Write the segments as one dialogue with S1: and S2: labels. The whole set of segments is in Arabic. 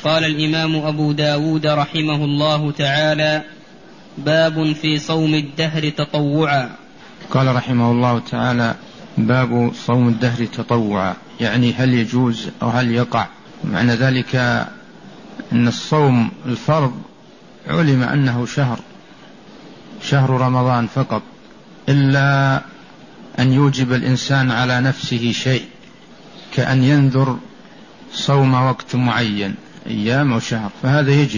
S1: قال الإمام أبو داود رحمه الله تعالى: باب في صوم الدهر تطوعا.
S2: قال رحمه الله تعالى: باب صوم الدهر تطوعا، يعني هل يجوز أو هل يقع. معنى ذلك أن الصوم الفرض علم أنه شهر رمضان فقط، إلا أن يوجب الإنسان على نفسه شيء، كأن ينذر صوم وقت معين أيام أو شهر، فهذا يجب،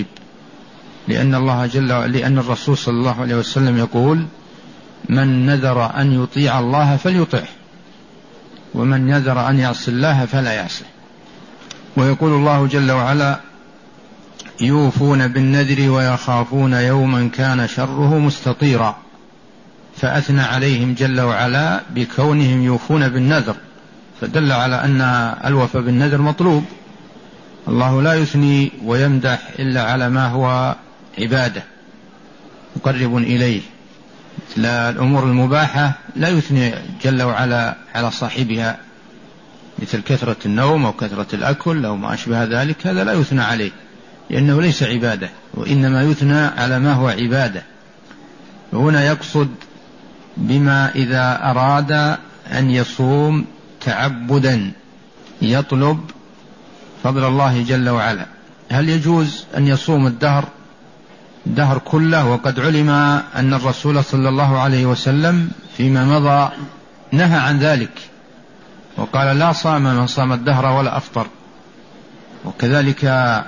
S2: لأن الرسول صلى الله عليه وسلم يقول: من نذر أن يطيع الله فليطعه، ومن نذر أن يعصي الله فلا يعصه. ويقول الله جل وعلا: يوفون بالنذر ويخافون يوما كان شره مستطيرا، فأثنى عليهم جل وعلا بكونهم يوفون بالنذر، فدل على أن الوفاء بالنذر مطلوب. الله لا يثني ويمدح إلا على ما هو عبادة مقرب إليه، لا الأمور المباحة لا يثني جل وعلا على صاحبها، مثل كثرة النوم أو كثرة الأكل أو ما أشبه ذلك، هذا لا يثنى عليه لأنه ليس عبادة، وإنما يثنى على ما هو عبادة. وهنا يقصد بما إذا أراد أن يصوم تعبدا يطلب فضل الله جل وعلا، هل يجوز أن يصوم الدهر كله؟ وقد علم أن الرسول صلى الله عليه وسلم فيما مضى نهى عن ذلك، وقال: لا صام من صام الدهر ولا أفطر. وكذلك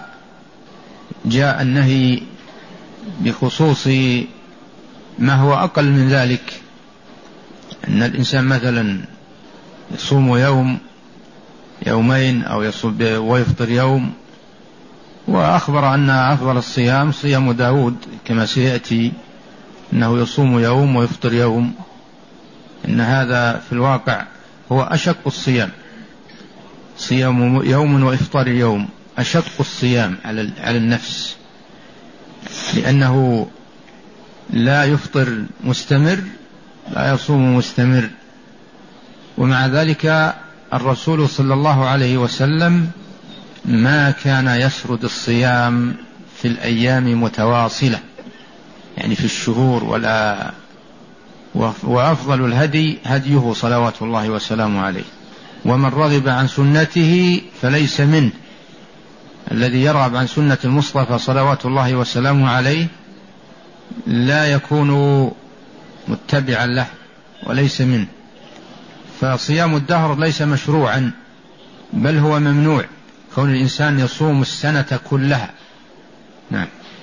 S2: جاء النهي بخصوص ما هو أقل من ذلك، أن الإنسان مثلا يصوم يوم يومين أو يصوم ويفطر يوم. وأخبر أن أفضل الصيام صيام داود كما سيأتي، أنه يصوم يوم ويفطر يوم، إن هذا في الواقع هو أشق الصيام، صيام يوم وإفطار يوم أشق الصيام على النفس، لأنه لا يفطر مستمر لا يصوم مستمر. ومع ذلك الرسول صلى الله عليه وسلم ما كان يسرد الصيام في الأيام متواصلة، يعني في الشهور، وأفضل الهدي هديه صلوات الله وسلامه عليه. ومن رغب عن سنته فليس منه، الذي يرغب عن سنة المصطفى صلوات الله وسلامه عليه لا يكون متبعا له وليس منه. فصيام الدهر ليس مشروعا، بل هو ممنوع، كون الإنسان يصوم السنة كلها. نعم.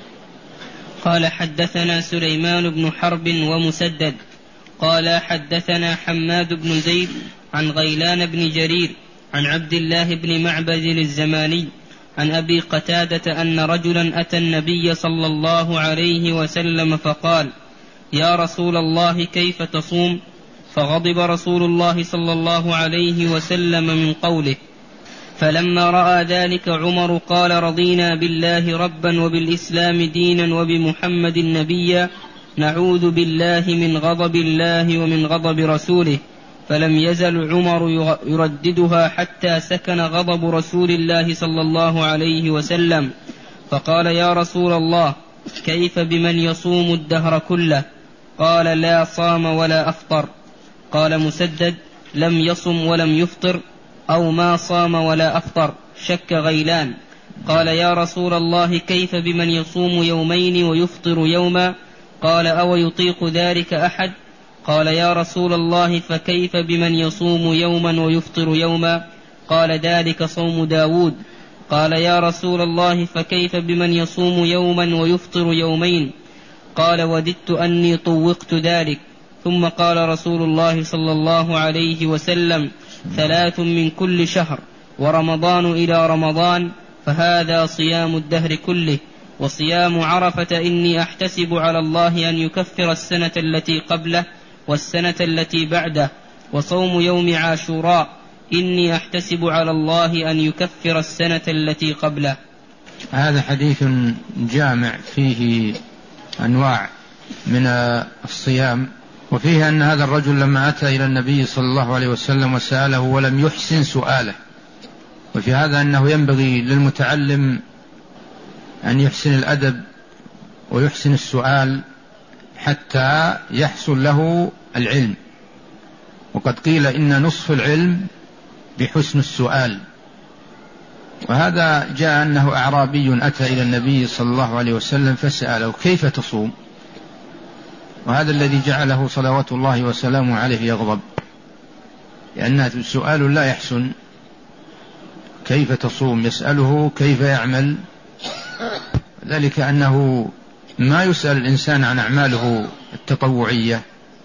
S1: قال: حدثنا سليمان بن حرب ومسدد قال حدثنا حماد بن زيد عن غيلان بن جرير عن عبد الله بن معبد الزماني عن أبي قتادة أن رجلا أتى النبي صلى الله عليه وسلم فقال: يا رسول الله كيف تصوم؟ فغضب رسول الله صلى الله عليه وسلم من قوله. فلما رأى ذلك عمر قال: رضينا بالله ربا وبالإسلام دينا وبمحمد نبيا، نعوذ بالله من غضب الله ومن غضب رسوله. فلم يزل عمر يرددها حتى سكن غضب رسول الله صلى الله عليه وسلم، فقال: يا رسول الله كيف بمن يصوم الدهر كله؟ قال: لا صام ولا أفطر. قال مسدد: لم يصم ولم يفطر أو ما صام ولا أفطر، شك غيلان. قال: يا رسول الله كيف بمن يصوم يومين ويفطر يوما؟ قال: أو يطيق ذلك أحد؟ قال: يا رسول الله فكيف بمن يصوم يوما ويفطر يوما؟ قال: ذلك صوم داود. قال: يا رسول الله فكيف بمن يصوم يوما ويفطر يومين؟ قال: وددت أني طوقت ذلك. ثم قال رسول الله صلى الله عليه وسلم: 3 من كل شهر، ورمضان إلى رمضان، فهذا صيام الدهر كله. وصيام عرفة إني أحتسب على الله أن يكفر السنة التي قبله والسنة التي بعده. وصوم يوم عاشوراء إني أحتسب على الله أن يكفر السنة التي قبله.
S2: هذا حديث جامع فيه أنواع من الصيام، وفيه أن هذا الرجل لما أتى إلى النبي صلى الله عليه وسلم وسأله ولم يحسن سؤاله. وفي هذا أنه ينبغي للمتعلم أن يحسن الأدب ويحسن السؤال حتى يحصل له العلم. وقد قيل إن نصف العلم بحسن السؤال. وهذا جاء أنه أعرابي أتى إلى النبي صلى الله عليه وسلم فسأله كيف تصوم، وهذا الذي جعله صلوات الله وسلامه عليه يغضب، لأن سؤال لا يحسن. كيف تصوم؟ يسأله كيف يعمل، ذلك أنه ما يسأل الإنسان عن أعماله التطوعية.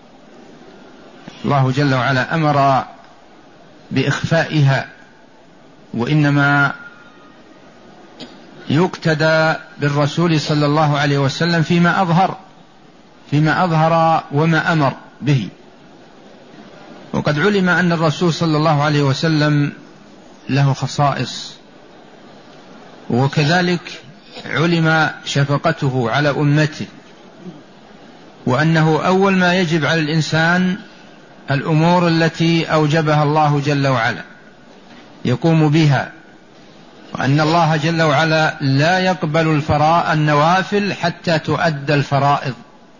S2: الله جل وعلا أمر بإخفائها، وإنما يقتدى بالرسول صلى الله عليه وسلم فيما أظهر وما أمر به. وقد علم أن الرسول صلى الله عليه وسلم له خصائص، وكذلك علم شفقته على أمته، وأنه أول ما يجب على الإنسان الأمور التي أوجبها الله جل وعلا يقوم بها، وأن الله جل وعلا لا يقبل النوافل حتى تؤدى الفرائض.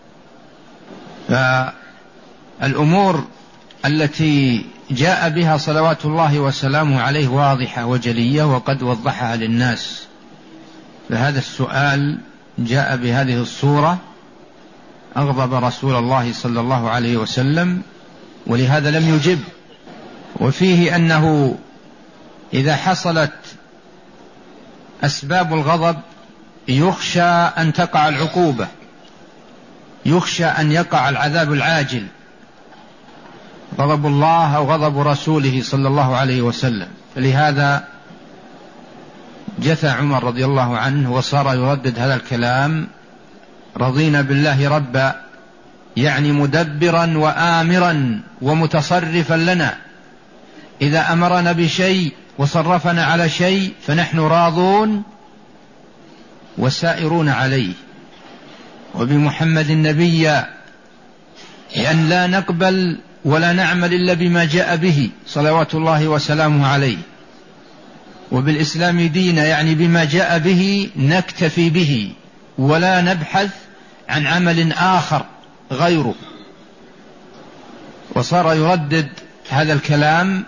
S2: فالأمور التي جاء بها صلوات الله وسلامه عليه واضحة وجلية، وقد وضحها للناس. فهذا السؤال جاء بهذه الصورة أغضب رسول الله صلى الله عليه وسلم، ولهذا لم يجب. وفيه أنه إذا حصلت أسباب الغضب يخشى أن تقع العقوبة، يخشى أن يقع العذاب العاجل، غضب الله أو غضب رسوله صلى الله عليه وسلم. فلهذا جثى عمر رضي الله عنه وصار يردد هذا الكلام: رضينا بالله ربا، يعني مدبرا وآمرا ومتصرفا لنا، إذا أمرنا بشيء وصرفنا على شيء فنحن راضون وسائرون عليه، وبمحمد نبيا، لأن لا نقبل ولا نعمل إلا بما جاء به صلوات الله وسلامه عليه، وبالإسلام دينا، يعني بما جاء به نكتفي به ولا نبحث عن عمل آخر غيره. وصار يردد هذا الكلام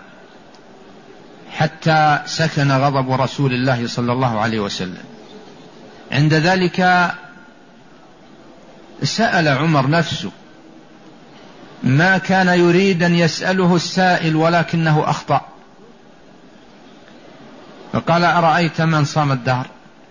S2: حتى سكن غضب رسول الله صلى الله عليه وسلم. عند ذلك سأل عمر نفسه، ما كان يريد أن يسأله السائل ولكنه أخطأ، فقال: أرأيت من صام الدهر؟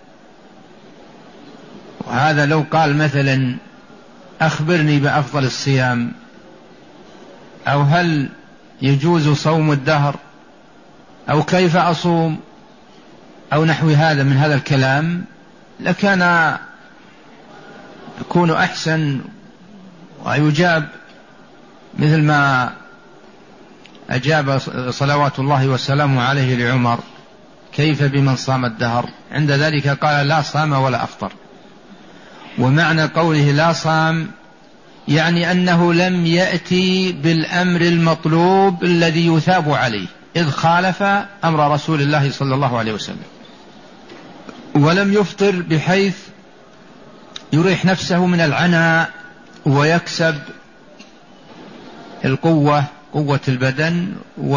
S2: وهذا لو قال مثلا: أخبرني بأفضل الصيام، أو هل يجوز صوم الدهر، أو كيف أصوم، أو نحو هذا من هذا الكلام، لكان يكون أحسن ويجاب مثل ما أجاب صلوات الله وسلامه عليه لعمر: كيف بمن صام الدهر؟ عند ذلك قال: لا صام ولا أفطر. ومعنى قوله لا صام يعني أنه لم يأتي بالأمر المطلوب الذي يثاب عليه، إذ خالف أمر رسول الله صلى الله عليه وسلم، ولم يفطر بحيث يريح نفسه من العناء ويكسب القوة، قوة البدن،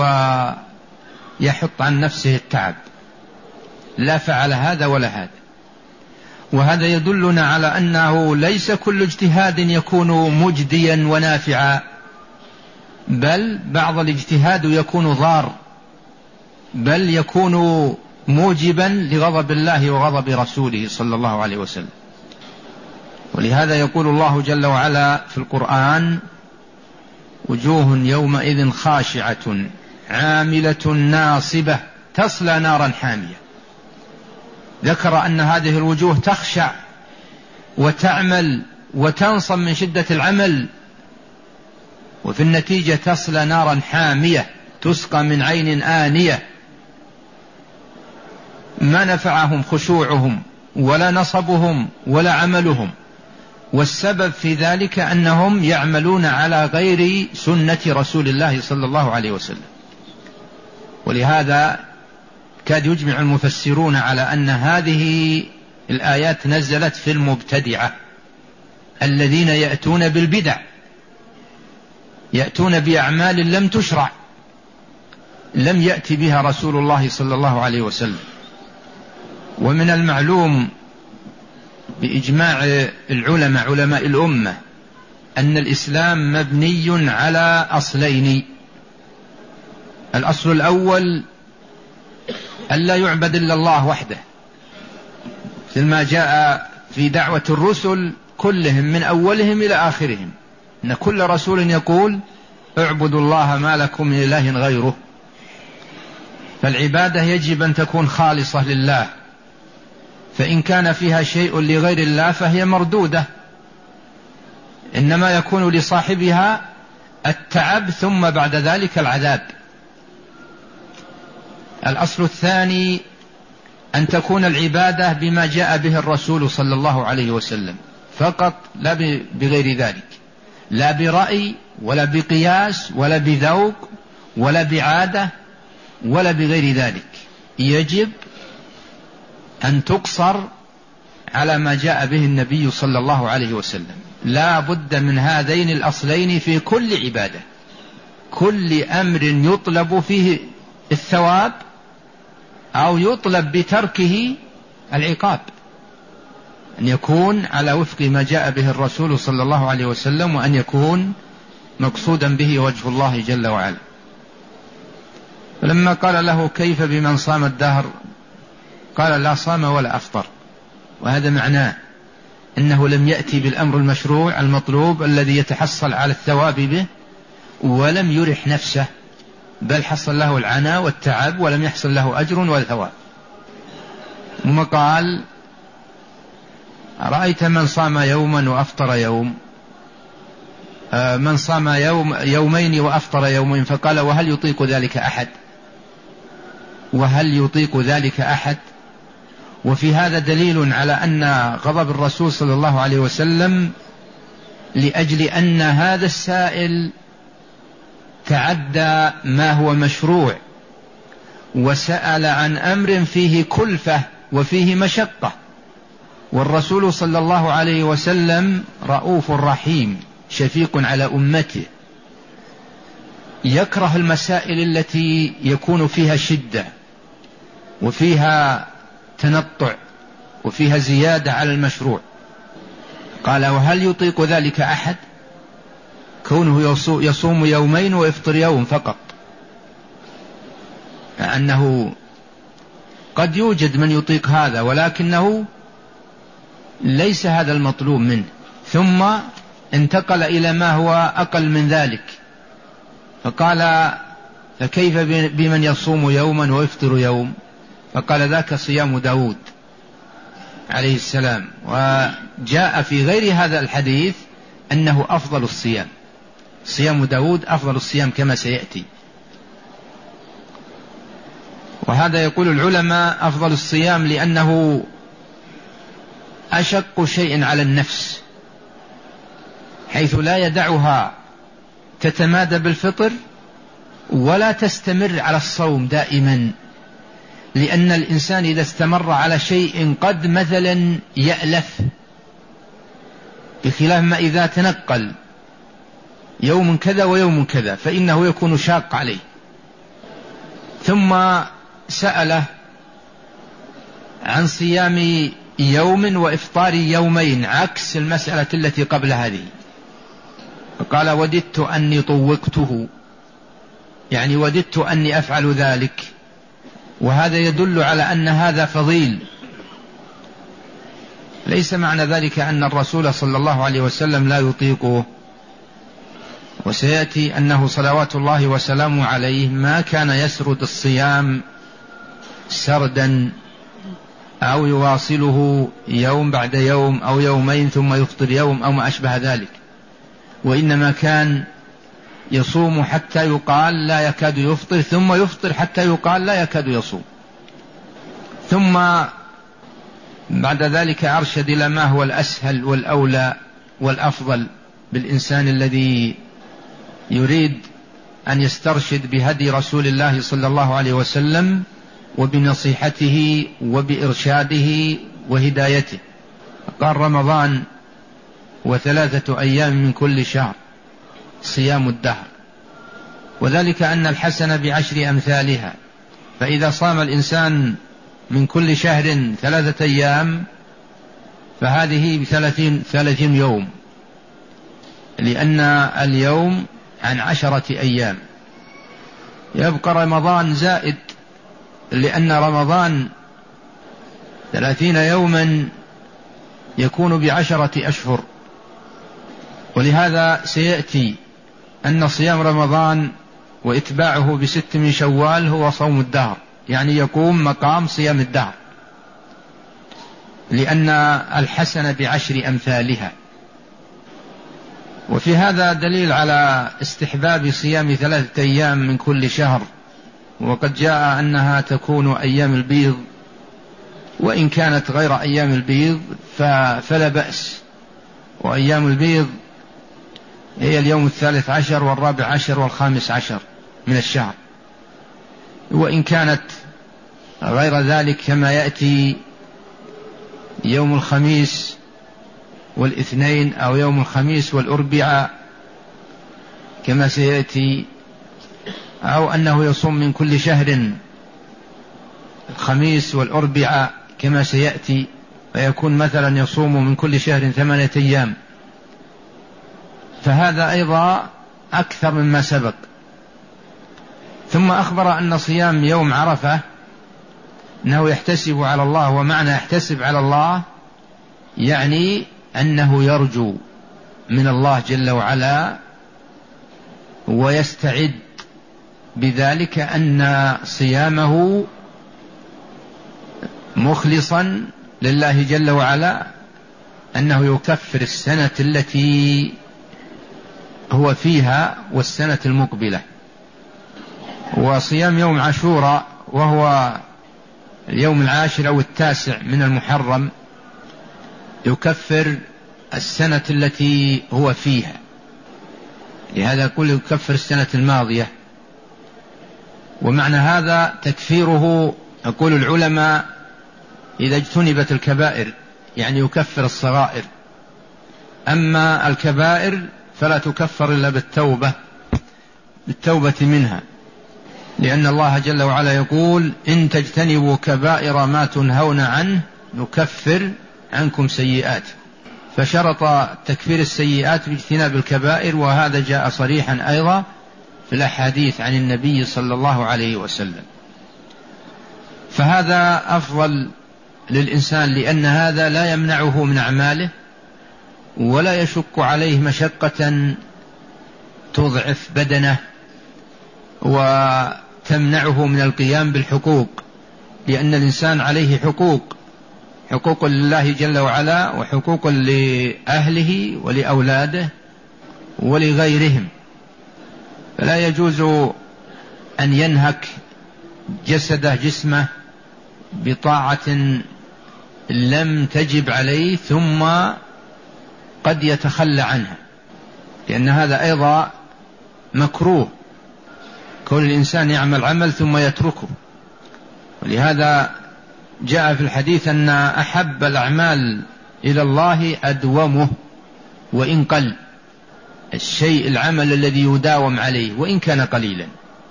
S2: ويحط عن نفسه التعب. لا فعل هذا ولا هذا. وهذا يدلنا على أنه ليس كل اجتهاد يكون مجديا ونافعا، بل بعض الاجتهاد يكون ضار، بل يكون موجبا لغضب الله وغضب رسوله صلى الله عليه وسلم. ولهذا يقول الله جل وعلا في القرآن: وجوه يومئذ خاشعة عاملة ناصبة تصلى نارا حامية. ذكر أن هذه الوجوه تخشع وتعمل وتنصب من شدة العمل، وفي النتيجة تصلى نارا حامية تسقى من عين آنية. ما نفعهم خشوعهم ولا نصبهم ولا عملهم، والسبب في ذلك أنهم يعملون على غير سنة رسول الله صلى الله عليه وسلم. ولهذا كاد يجمع المفسرون على أن هذه الآيات نزلت في المبتدعة الذين يأتون بالبدع، يأتون بأعمال لم تشرع، لم يأتي بها رسول الله صلى الله عليه وسلم. ومن المعلوم بإجماع العلماء علماء الأمة أن الإسلام مبني على أصلين: الأصل الأول أن لا يعبد إلا الله وحده، مثل ما جاء في دعوة الرسل كلهم من أولهم إلى آخرهم، أن كل رسول يقول اعبدوا الله ما لكم من إله غيره. فالعبادة يجب أن تكون خالصة لله، فإن كان فيها شيء لغير الله فهي مردودة، إنما يكون لصاحبها التعب ثم بعد ذلك العذاب. الأصل الثاني أن تكون العبادة بما جاء به الرسول صلى الله عليه وسلم فقط، لا بغير ذلك، لا برأي ولا بقياس ولا بذوق ولا بعادة ولا بغير ذلك. يجب أن تقصر على ما جاء به النبي صلى الله عليه وسلم. لا بد من هذين الأصلين في كل عبادة. كل أمر يطلب فيه الثواب أو يطلب بتركه العقاب، أن يكون على وفق ما جاء به الرسول صلى الله عليه وسلم، وأن يكون مقصودا به وجه الله جل وعلا. فلما قال له كيف بمن صام الدهر، قال لا صام ولا أفطر. وهذا معناه أنه لم يأتي بالأمر المشروع المطلوب الذي يتحصل على الثواب به، ولم يرح نفسه، بل حصل له العناء والتعب ولم يحصل له أجر ولا ثواب. ثم قال رأيت من صام يوما وأفطر يوم، من صام يومين وأفطر يومين، فقال وهل يطيق ذلك أحد؟ وهل يطيق ذلك أحد؟ وفي هذا دليل على أن غضب الرسول صلى الله عليه وسلم لأجل أن هذا السائل تعدى ما هو مشروع وسأل عن أمر فيه كلفة وفيه مشقة، والرسول صلى الله عليه وسلم رؤوف رحيم شفيق على أمته، يكره المسائل التي يكون فيها شدة وفيها تنطع وفيها زيادة على المشروع. قال وهل يطيق ذلك أحد؟ كونه يصوم يومين ويفطر يوم فقط، أنه قد يوجد من يطيق هذا، ولكنه ليس هذا المطلوب منه. ثم انتقل إلى ما هو أقل من ذلك، فقال فكيف بمن يصوم يوما ويفطر يوم؟ فقال ذاك صيام داود عليه السلام. وجاء في غير هذا الحديث أنه أفضل الصيام، صيام داود أفضل الصيام كما سيأتي. وهذا يقول العلماء أفضل الصيام لأنه أشق شيء على النفس، حيث لا يدعها تتمادى بالفطر ولا تستمر على الصوم دائما، لأن الإنسان إذا استمر على شيء قد مثلا يألف، بخلاف ما إذا تنقل يوم كذا ويوم كذا فإنه يكون شاق عليه. ثم سأله عن صيام يوم وإفطار يومين عكس المسألة التي قبل هذه، فقال وددت أني طوقته، يعني وددت أني أفعل ذلك. وهذا يدل على أن هذا فضيل. ليس معنى ذلك أن الرسول صلى الله عليه وسلم لا يطيقه، وسيأتي أنه صلوات الله وسلامه عليه ما كان يسرد الصيام سردا أو يواصله يوم بعد يوم أو يومين ثم يفطر يوم أو ما أشبه ذلك، وإنما كان يصوم حتى يقال لا يكاد يفطر، ثم يفطر حتى يقال لا يكاد يصوم، ثم بعد ذلك أرشد إلى ما هو الأسهل والأولى والأفضل بالإنسان الذي يريد أن يسترشد بهدي رسول الله صلى الله عليه وسلم وبنصيحته وبإرشاده وهدايته. قال رمضان و3 أيام من كل شهر صيام الدهر، وذلك أن الحسنة ب10 أمثالها، فإذا صام الإنسان من كل شهر 3 أيام فهذه ب30 يوم، لأن اليوم عن 10 أيام. يبقى رمضان زائد، لأن رمضان 30 يوما يكون ب10 أشهر، ولهذا سيأتي أن صيام رمضان وإتباعه ب6 من شوال هو صوم الدهر، يعني يقوم مقام صيام الدهر، لأن الحسنة ب10 أمثالها. وفي هذا دليل على استحباب صيام 3 أيام من كل شهر، وقد جاء أنها تكون أيام البيض، وإن كانت غير أيام البيض فلا بأس، وأيام البيض هي اليوم 13 و14 و15 من الشهر، وإن كانت غير ذلك كما يأتي يوم الخميس والاثنين أو يوم الخميس والأربعاء كما سيأتي، أو أنه يصوم من كل شهر الخميس والأربعاء كما سيأتي، فيكون مثلا يصوم من كل شهر 8 أيام، فهذا أيضا أكثر مما سبق. ثم أخبر أن صيام يوم عرفة أنه يحتسب على الله، ومعنى يحتسب على الله يعني أنه يرجو من الله جل وعلا، ويستعد بذلك أن صيامه مخلصا لله جل وعلا أنه يكفر السنة التي هو فيها والسنة المقبلة. وصيام يوم عاشوراء وهو اليوم 10 أو 9 من المحرم يكفر السنة التي هو فيها، لهذا يقول يكفر السنة الماضية. ومعنى هذا تكفيره يقول العلماء إذا اجتنبت الكبائر، يعني يكفر الصغائر، أما الكبائر فلا تكفر إلا بالتوبة منها، لأن الله جل وعلا يقول إن تجتنبوا كبائر ما تنهون عنه نكفر عنكم سيئاتكم، فشرط تكفير السيئات باجتناب الكبائر، وهذا جاء صريحا أيضا في الأحاديث عن النبي صلى الله عليه وسلم. فهذا أفضل للإنسان، لأن هذا لا يمنعه من أعماله ولا يشق عليه مشقة تضعف بدنه وتمنعه من القيام بالحقوق، لأن الإنسان عليه حقوق لله جل وعلا وحقوق لأهله ولأولاده ولغيرهم، فلا يجوز أن ينهك جسمه بطاعة لم تجب عليه ثم قد يتخلى عنها، لأن هذا أيضا مكروه، كون الإنسان يعمل عمل ثم يتركه. ولهذا جاء في الحديث أن أحب الأعمال إلى الله أدومه وإن قل، الشيء العمل الذي يداوم عليه وإن كان قليلا،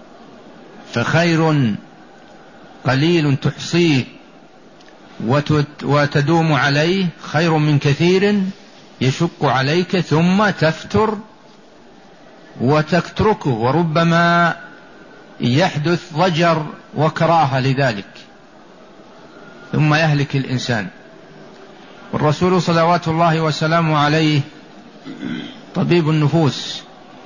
S2: فخير قليل تحصيه وتدوم عليه خير من كثير يشق عليك ثم تفتر وتتركه، وربما يحدث ضجر وكراهة لذلك ثم يهلك الإنسان. والرسول صلوات الله وسلامه عليه طبيب النفوس،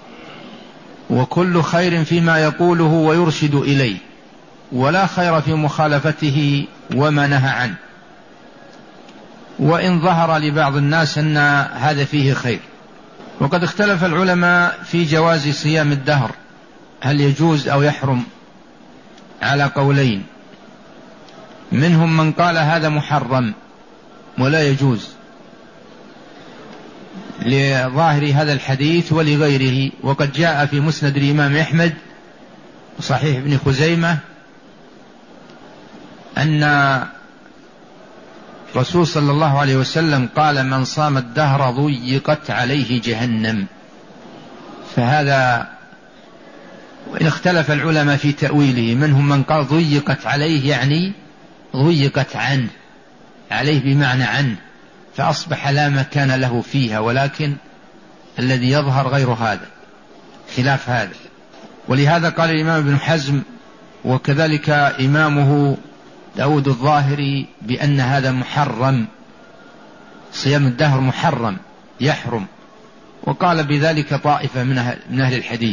S2: وكل خير فيما يقوله ويرشد إليه، ولا خير في مخالفته وما نهى عنه، وإن ظهر لبعض الناس أن هذا فيه خير. وقد اختلف العلماء في جواز صيام الدهر، هل يجوز أو يحرم، على قولين، منهم من قال هذا محرم ولا يجوز لظاهر هذا الحديث ولغيره، وقد جاء في مسند الإمام أحمد وصحيح ابن خزيمة أن الرسول صلى الله عليه وسلم قال من صام الدهر ضيقت عليه جهنم. فهذا وإن اختلف العلماء في تأويله، منهم من قال ضيقت عليه يعني ضيقت عنه، عليه بمعنى عنه، فأصبح لا مكان له فيها، ولكن الذي يظهر غير هذا، خلاف هذا. ولهذا قال الإمام ابن حزم وكذلك إمامه داود الظاهري بأن هذا محرم، صيام الدهر محرم يحرم، وقال بذلك طائفة من أهل الحديث.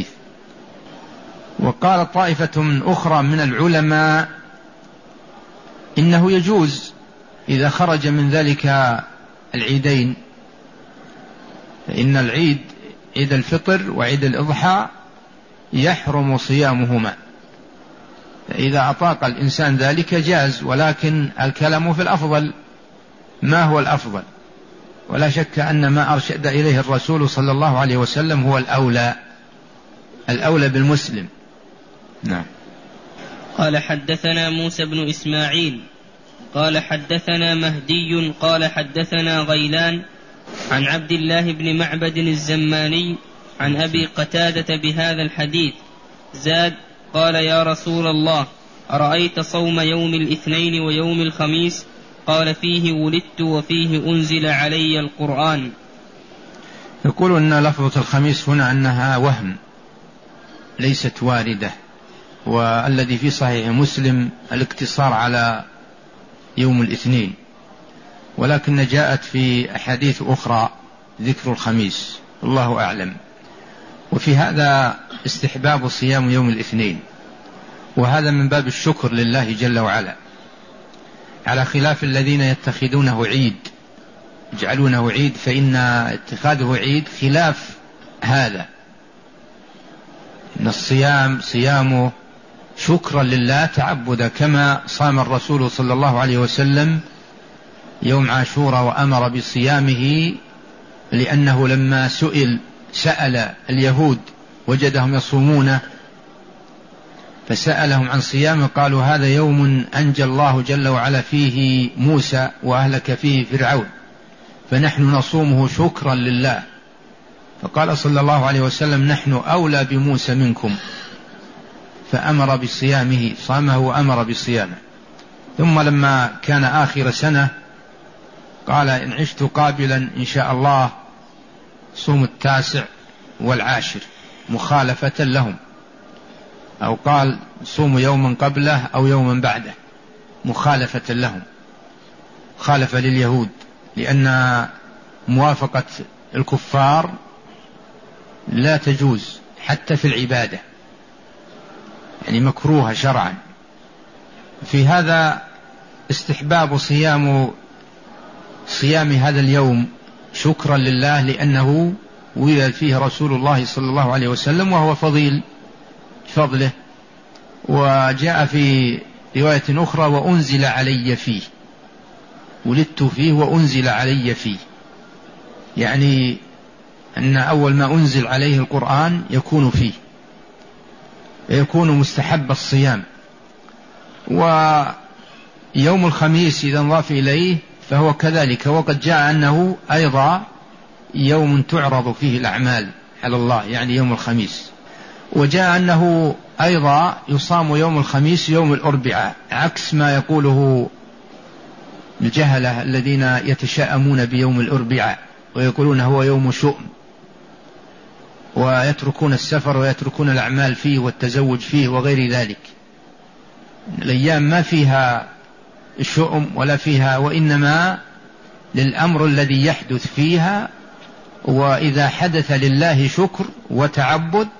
S2: وقال طائفة من أخرى من العلماء إنه يجوز إذا خرج من ذلك العيدين، فإن العيد عيد الفطر وعيد الإضحى يحرم صيامهما، فإذا أطاق الإنسان ذلك جاز، ولكن الكلام في الأفضل، ما هو الأفضل؟ ولا شك أن ما أرشد إليه الرسول صلى الله عليه وسلم هو الأولى بالمسلم. نعم.
S1: قال حدثنا موسى بن إسماعيل قال حدثنا مهدي قال حدثنا غيلان عن عبد الله بن معبد الزماني عن أبي قتادة بهذا الحديث زاد قال يا رسول الله أرأيت صوم يوم الاثنين ويوم الخميس؟ قال فيه ولدت وفيه أنزل علي القرآن.
S2: يقول أن لفظة الخميس هنا أنها وهم ليست واردة، والذي في صحيح مسلم الاقتصار على يوم الاثنين، ولكن جاءت في أحاديث أخرى ذكر الخميس، الله أعلم. وفي هذا استحباب صيام يوم الاثنين، وهذا من باب الشكر لله جل وعلا، على خلاف الذين يتخذونه عيد يجعلونه عيد، فإن اتخاذه عيد خلاف هذا، إن الصيام صيامه شكرا لله تعبدا، كما صام الرسول صلى الله عليه وسلم يوم عاشوراء وأمر بصيامه، لأنه لما سأل اليهود وجدهم يصومونه فسألهم عن صيامه، قالوا هذا يوم أنجى الله جل وعلا فيه موسى وأهلك فيه فرعون، فنحن نصومه شكرا لله. فقال صلى الله عليه وسلم نحن أولى بموسى منكم، فأمر بصيامه، صامه وأمر بصيامه. ثم لما كان آخر سنة قال إن عشت قابلا إن شاء الله صوم 9 و10 مخالفة لهم، أو قال صوم يوما قبله أو يوما بعده مخالفة لهم، خالف لليهود، لأن موافقة الكفار لا تجوز حتى في العبادة، يعني مكروهة شرعا. في هذا استحباب صيام هذا اليوم شكرا لله، لأنه ولد فيه رسول الله صلى الله عليه وسلم، وهو فضله. وجاء في رواية أخرى وأنزل علي فيه، ولدت فيه وأنزل علي فيه، يعني أن أول ما أنزل عليه القرآن يكون فيه، يكون مستحب الصيام. ويوم الخميس إذا انضاف إليه فهو كذلك، وقد جاء أنه أيضا يوم تعرض فيه الأعمال على الله، يعني يوم الخميس. وجاء أنه أيضا يصام يوم الخميس يوم الأربعاء، عكس ما يقوله الجهلة الذين يتشائمون بيوم الأربعاء ويقولون هو يوم شؤم، ويتركون السفر ويتركون الأعمال فيه والتزوج فيه وغير ذلك. الأيام ما فيها شؤم ولا فيها، وإنما للأمر الذي يحدث فيها، وإذا حدث لله شكر وتعبد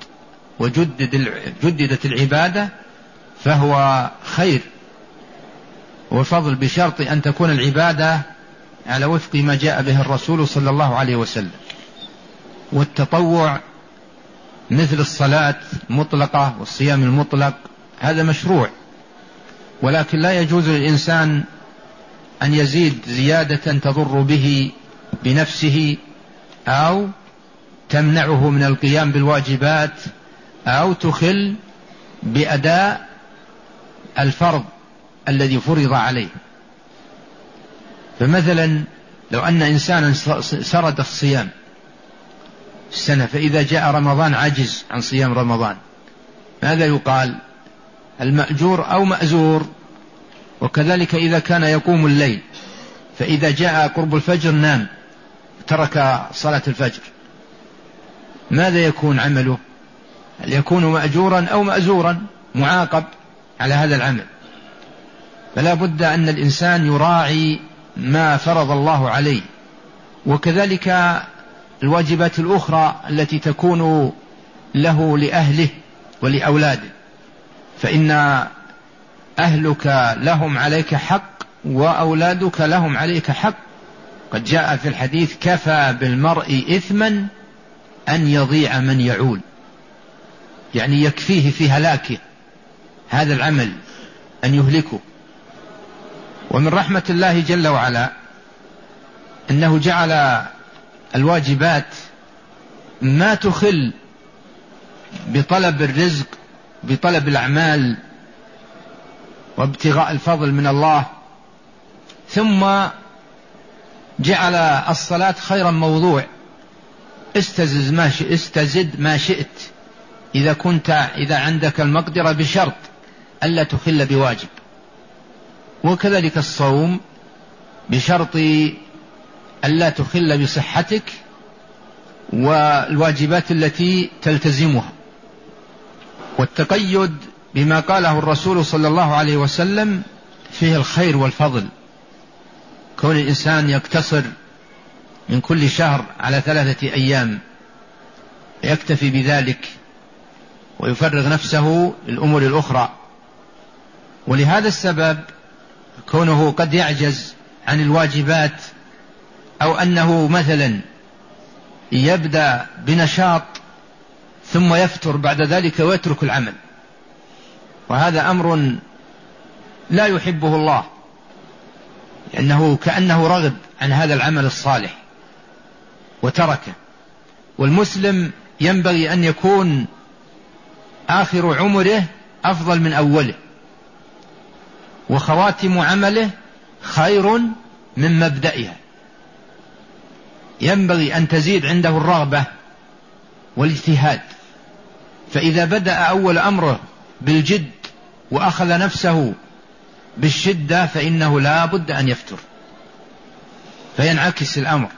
S2: وجددت العبادة فهو خير وفضل، بشرط أن تكون العبادة على وفق ما جاء به الرسول صلى الله عليه وسلم. والتطوع مثل الصلاة المطلقة والصيام المطلق هذا مشروع، ولكن لا يجوز للإنسان أن يزيد زيادة تضر به بنفسه، أو تمنعه من القيام بالواجبات، أو تخل بأداء الفرض الذي فرض عليه. فمثلا لو أن إنسانا سرد الصيام السنة فإذا جاء رمضان عجز عن صيام رمضان، ماذا يقال؟ المأجور أو مأزور. وكذلك إذا كان يقوم الليل فإذا جاء قرب الفجر نام ترك صلاة الفجر، ماذا يكون عمله؟ هل يكون مأجورا أو مأزورا معاقب على هذا العمل؟ فلا بد أن الإنسان يراعي ما فرض الله عليه. وكذلك الواجبات الأخرى التي تكون له لأهله ولأولاده، فإن أهلك لهم عليك حق وأولادك لهم عليك حق. قد جاء في الحديث: كفى بالمرء إثما أن يضيع من يعول، يعني يكفيه في هلاكه هذا العمل أن يهلكه. ومن رحمة الله جل وعلا أنه جعل الواجبات ما تخل بطلب الرزق، بطلب الأعمال وابتغاء الفضل من الله، ثم جعل الصلاة خيرا موضوع. استزد ما شئت إذا عندك المقدرة، بشرط ألا تخل بواجب. وكذلك الصوم بشرط ألا تخل بصحتك والواجبات التي تلتزمها. والتقيد بما قاله الرسول صلى الله عليه وسلم فيه الخير والفضل. كون الإنسان يقتصر من كل شهر على 3 أيام يكتفي بذلك ويفرغ نفسه للأمور الأخرى. ولهذا السبب كونه قد يعجز عن الواجبات، أو أنه مثلا يبدأ بنشاط ثم يفتر بعد ذلك ويترك العمل، وهذا أمر لا يحبه الله، لأنه كأنه رغب عن هذا العمل الصالح وتركه. والمسلم ينبغي أن يكون آخر عمره أفضل من أوله، وخواتم عمله خير من مبدئها. ينبغي أن تزيد عنده الرغبة والاجتهاد، فإذا بدأ أول أمره بالجد وأخذ نفسه بالشدة فإنه لا بد أن يفتر، فينعكس الأمر.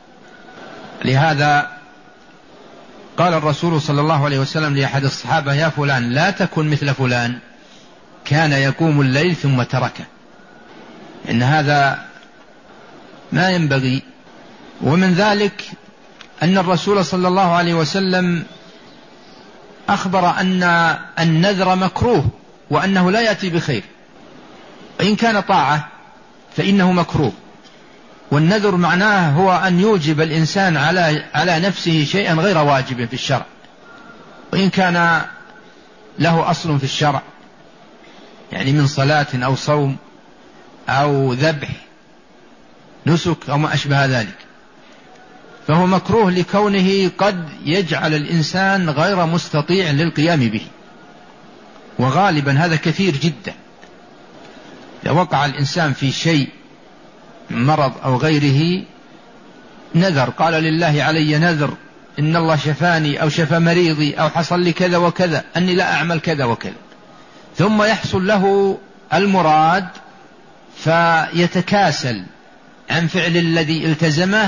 S2: لهذا قال الرسول صلى الله عليه وسلم لأحد الصحابة: يا فلان لا تكن مثل فلان كان يقوم الليل ثم تركه. إن هذا ما ينبغي. ومن ذلك أن الرسول صلى الله عليه وسلم أخبر أن النذر مكروه وأنه لا يأتي بخير، وإن كان طاعة فإنه مكروه. والنذر معناه هو أن يوجب الإنسان على نفسه شيئا غير واجب في الشرع، وإن كان له أصل في الشرع، يعني من صلاة أو صوم أو ذبح نسك أو ما أشبه ذلك، فهو مكروه لكونه قد يجعل الإنسان غير مستطيع للقيام به. وغالبا هذا كثير جدا. إذا وقع الإنسان في شيء مرض أو غيره نذر، قال لله علي نذر إن الله شفاني أو شفى مريضي أو حصل لي كذا وكذا أني لا أعمل كذا وكذا، ثم يحصل له المراد فيتكاسل عن فعل الذي التزمه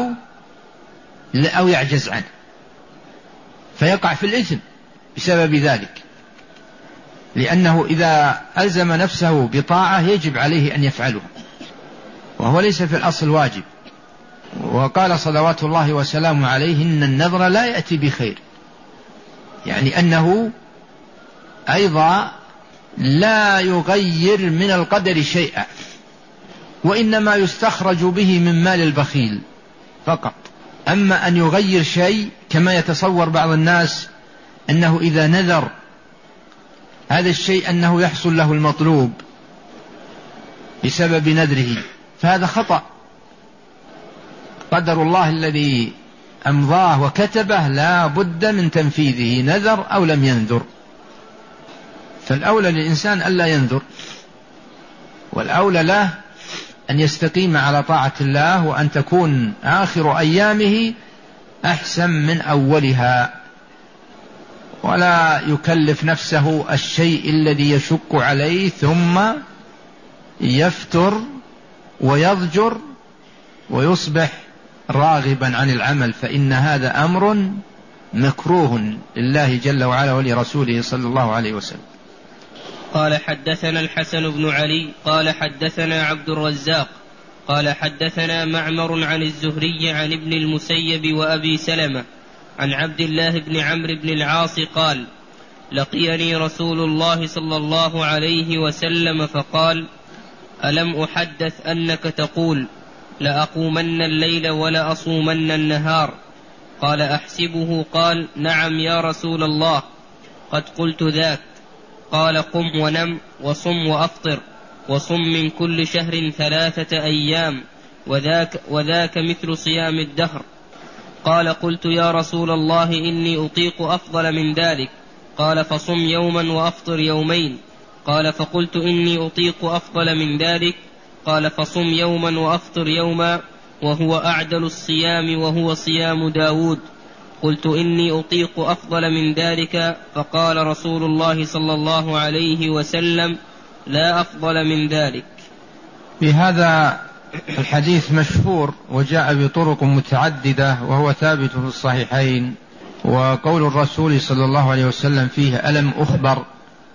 S2: أو يعجز عنه، فيقع في الإثم بسبب ذلك، لأنه إذا ألزم نفسه بطاعة يجب عليه أن يفعله، وهو ليس في الأصل واجب. وقال صلوات الله وسلامه عليه: إن النذر لا يأتي بخير، يعني أنه أيضا لا يغير من القدر شيئا، وإنما يستخرج به من مال البخيل فقط. أما أن يغير شيء كما يتصور بعض الناس أنه إذا نذر هذا الشيء أنه يحصل له المطلوب بسبب نذره، فهذا خطأ. قدر الله الذي أمضاه وكتبه لا بد من تنفيذه، نذر أو لم ينذر. فالأولى للإنسان ألا ينذر، والأولى له أن يستقيم على طاعة الله، وأن تكون آخر أيامه أحسن من أولها، ولا يكلف نفسه الشيء الذي يشق عليه ثم يفتر ويضجر ويصبح راغبا عن العمل، فإن هذا أمر مكروه لله جل وعلا ولرسوله صلى الله عليه وسلم.
S1: قال حدثنا الحسن بن علي قال حدثنا عبد الرزاق قال حدثنا معمر عن الزهري عن ابن المسيب وأبي سلمة عن عبد الله بن عمرو بن العاص قال: لقيني رسول الله صلى الله عليه وسلم فقال: ألم أحدث أنك تقول لأقومن الليل ولأصومن النهار؟ قال: أحسبه قال: نعم يا رسول الله، قد قلت ذاك. قال: قم ونم وصم وأفطر، وصم من كل شهر 3 أيام، وذاك مثل صيام الدهر. قال: قلت يا رسول الله إني أطيق أفضل من ذلك. قال: فصم يوما وأفطر يومين. قال: فقلت إني أطيق أفضل من ذلك. قال: فصم يوما وأفطر يوما، وهو أعدل الصيام وهو صيام داود. قلت إني أطيق أفضل من ذلك. فقال رسول الله صلى الله عليه وسلم: لا أفضل من ذلك.
S2: في هذا الحديث مشهور وجاء بطرق متعددة وهو ثابت في الصحيحين، وقول الرسول صلى الله عليه وسلم فيه: ألم أخبر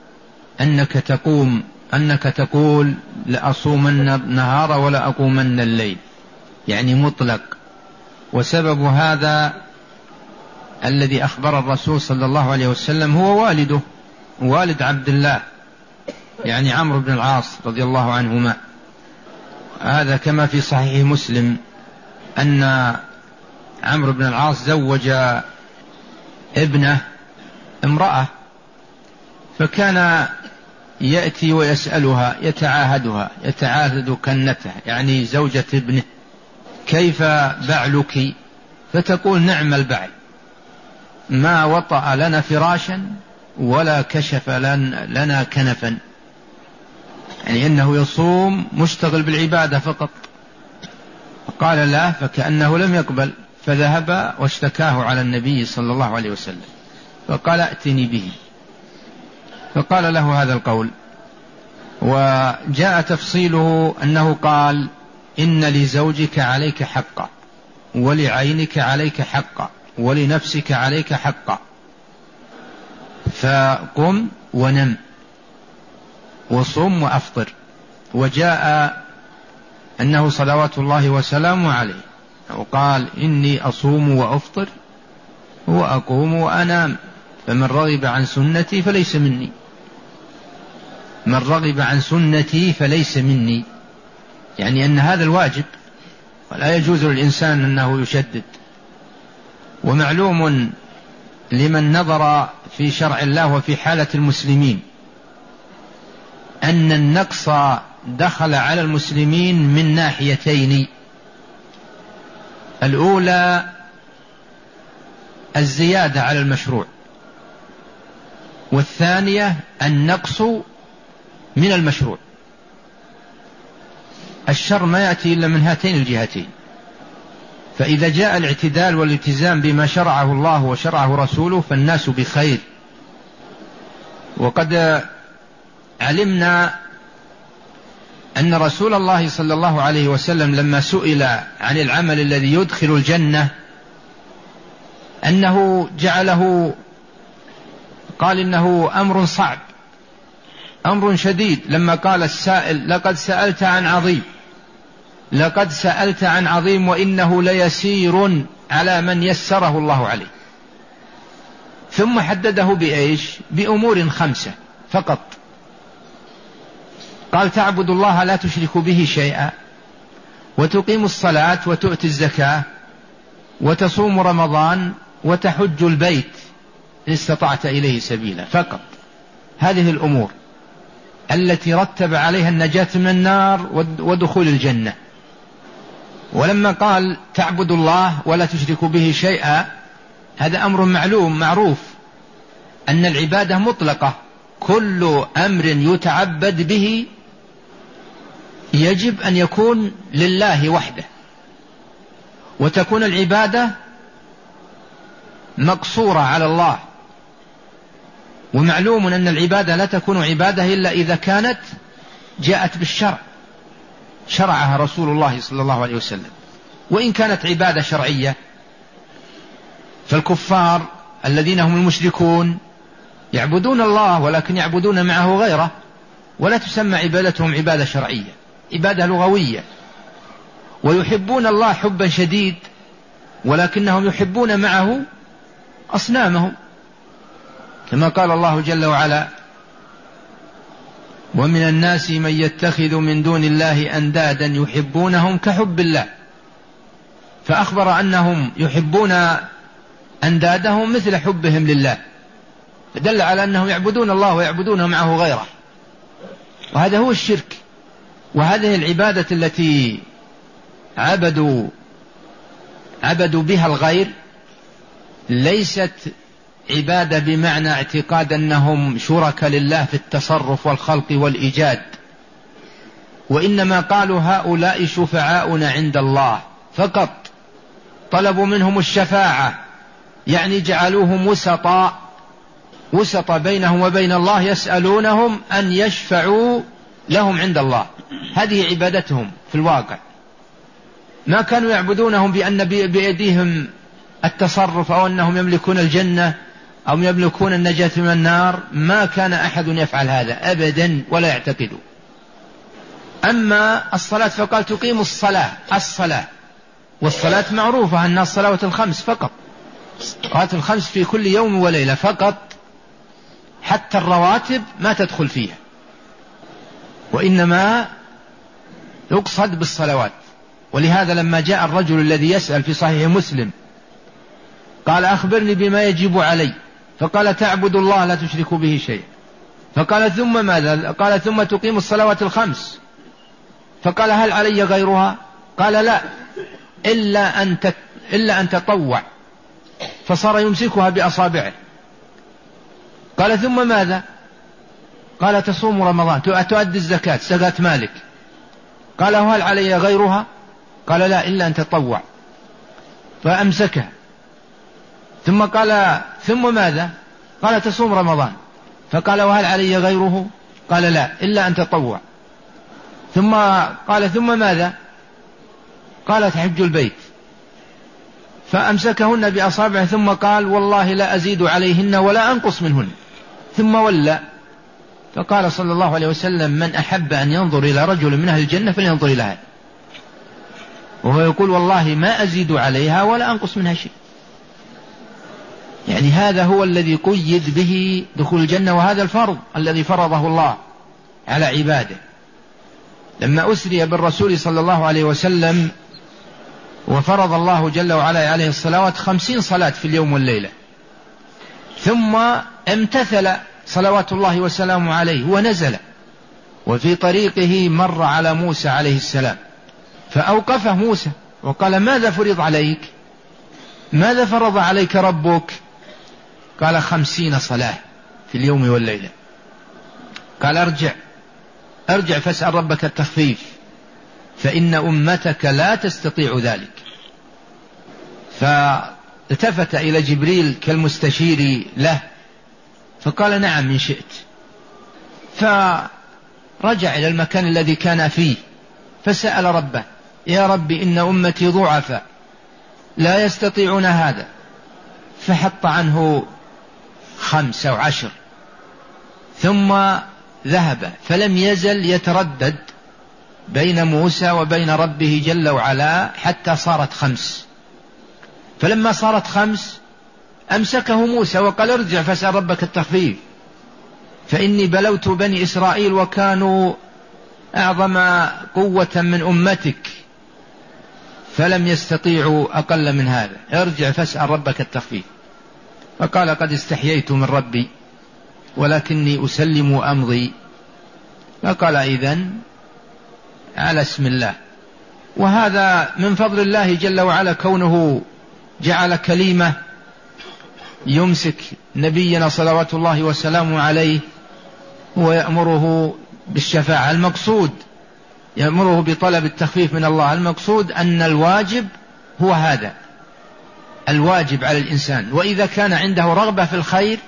S2: أنك تقول لأصومن النهار ولا أقومن الليل، يعني مطلق. وسبب هذا الذي أخبر الرسول صلى الله عليه وسلم هو والده، والد عبد الله، يعني عمرو بن العاص رضي الله عنهما. هذا كما في صحيح مسلم أن عمرو بن العاص زوج ابنه امرأة، فكان يأتي ويسألها، يتعاهد كنته، يعني زوجة ابنه: كيف بعلك؟ فتقول: نعم البعل، ما وطأ لنا فراشا ولا كشف لنا كنفا، يعني إنه يصوم مشتغل بالعبادة فقط. قال: لا، فكأنه لم يقبل، فذهب واشتكاه على النبي صلى الله عليه وسلم، فقال: ائتني به. فقال له هذا القول، وجاء تفصيله أنه قال: إن لزوجك عليك حقا، ولعينك عليك حقا، ولنفسك عليك حقا، فقم ونم وصم وأفطر. وجاء أنه صلوات الله وسلامه عليه وقال: إني أصوم وأفطر وأقوم وأنام، فمن رغب عن سنتي فليس مني، من رغب عن سنتي فليس مني، يعني أن هذا الواجب ولا يجوز للإنسان أنه يشدد. ومعلوم لمن نظر في شرع الله وفي حالة المسلمين أن النقص دخل على المسلمين من ناحيتين: الأولى الزيادة على المشروع، والثانية النقص من المشروع. الشر ما يأتي إلا من هاتين الجهتين، فإذا جاء الاعتدال والالتزام بما شرعه الله وشرعه رسوله فالناس بخير. وقد علمنا أن رسول الله صلى الله عليه وسلم لما سئل عن العمل الذي يدخل الجنة أنه جعله، قال: إنه أمر صعب، أمر شديد. لما قال السائل: لقد سألت عن عظيم، لقد سألت عن عظيم، وإنه ليسير على من يسره الله عليه. ثم حدده بإيش؟ بأمور 5 فقط. قال: تعبد الله لا تشرك به شيئا، وتقيم الصلاة، وتؤتي الزكاة، وتصوم رمضان، وتحج البيت إن استطعت إليه سبيلا. فقط هذه الأمور التي رتب عليها النجاة من النار ودخول الجنة. ولما قال: تعبد الله ولا تشرك به شيئا، هذا أمر معلوم معروف أن العبادة مطلقة، كل أمر يتعبد به يجب أن يكون لله وحده، وتكون العبادة مقصورة على الله. ومعلوم أن العبادة لا تكون عبادة إلا إذا كانت جاءت بالشرع، شرعها رسول الله صلى الله عليه وسلم. وإن كانت عبادة شرعية فالكفار الذين هم المشركون يعبدون الله ولكن يعبدون معه غيره، ولا تسمى عبادتهم عبادة شرعية، عبادة لغوية. ويحبون الله حبا شديد ولكنهم يحبون معه أصنامهم، كما قال الله جل وعلا: ومن الناس من يتخذ من دون الله أندادا يحبونهم كحب الله. فأخبر أنهم يحبون أندادهم مثل حبهم لله، فدل على أنهم يعبدون الله ويعبدون معه غيره، وهذا هو الشرك. وهذه العبادة التي عبدوا بها الغير ليست عبادة بمعنى اعتقاد أنهم شركاء لله في التصرف والخلق والإيجاد، وإنما قالوا هؤلاء شفعاؤنا عند الله فقط، طلبوا منهم الشفاعة، يعني جعلوهم وسطا بينهم وبين الله، يسألونهم أن يشفعوا لهم عند الله. هذه عبادتهم في الواقع. ما كانوا يعبدونهم بأن بأيديهم التصرف أو أنهم يملكون الجنة أو يملكون النجاة من النار، ما كان أحد يفعل هذا أبدا ولا يعتقدوا. أما الصلاة فقال تقيم الصلاة، والصلاة معروفة أنها الصلوات الخمس فقط، صلوات الخمس في كل يوم وليلة فقط، حتى الرواتب ما تدخل فيها، وإنما يقصد بالصلوات. ولهذا لما جاء الرجل الذي يسأل في صحيح مسلم قال: أخبرني بما يجب علي، فقال: تعبد الله لا تشرك به شيئا. فقال: ثم ماذا؟ قال: ثم تقيم الصلوات الخمس. فقال: هل علي غيرها؟ قال: لا، إلا أن تطوع. فصار يمسكها بأصابعه. قال: ثم ماذا؟ قال: تصوم رمضان، تؤدي الزكاة، زكاة مالك. قال: هل علي غيرها؟ قال: لا، إلا أن تطوع. فأمسكها. ثم قال: ثم ماذا؟ قال: تصوم رمضان. فقال: وهل علي غيره؟ قال: لا، إلا أن تطوع. ثم قال: ثم ماذا؟ قال: تحج البيت. فأمسكهن بأصابعه ثم قال: والله لا أزيد عليهن ولا أنقص منهن. ثم ولى. فقال صلى الله عليه وسلم: من أحب أن ينظر إلى رجل من أهل الجنة فلينظر إلى هذا. وهو يقول: والله ما أزيد عليها ولا أنقص منها شيء. يعني هذا هو الذي قيد به دخول الجنة، وهذا الفرض الذي فرضه الله على عباده. لما أسري بالرسول صلى الله عليه وسلم وفرض الله جل وعلا عليه الصلوات 50 صلاة في اليوم والليلة، ثم امتثل صلوات الله وسلامه عليه ونزل، وفي طريقه مر على موسى عليه السلام فأوقفه موسى وقال: ماذا فرض عليك؟ ماذا فرض عليك ربك؟ قال: 50 صلاة في اليوم والليلة. قال: ارجع فاسأل ربك التخفيف، فإن أمتك لا تستطيع ذلك. فالتفت إلى جبريل كالمستشير له فقال: نعم إن شئت. فرجع إلى المكان الذي كان فيه فسأل ربه: يا رب، إن أمتي ضعفاء لا يستطيعون هذا. فحط عنه 5 أو 10، ثم ذهب، فلم يزل يتردد بين موسى وبين ربه جل وعلا حتى صارت 5. فلما صارت 5 أمسكه موسى وقال: ارجع فاسأل ربك التخفيف، فإني بلوت بني إسرائيل وكانوا أعظم قوة من أمتك فلم يستطيعوا أقل من هذا، ارجع فاسأل ربك التخفيف. فقال: قد استحييت من ربي ولكني أسلم وأمضي. فقال: إذن على اسم الله. وهذا من فضل الله جل وعلا، كونه جعل كلمة يمسك نبينا صلوات الله وسلامه عليه ويأمره بالشفاعة. المقصود يأمره بطلب التخفيف من الله. المقصود أن الواجب هو هذا الواجب على الإنسان. وإذا كان عنده رغبة في الخير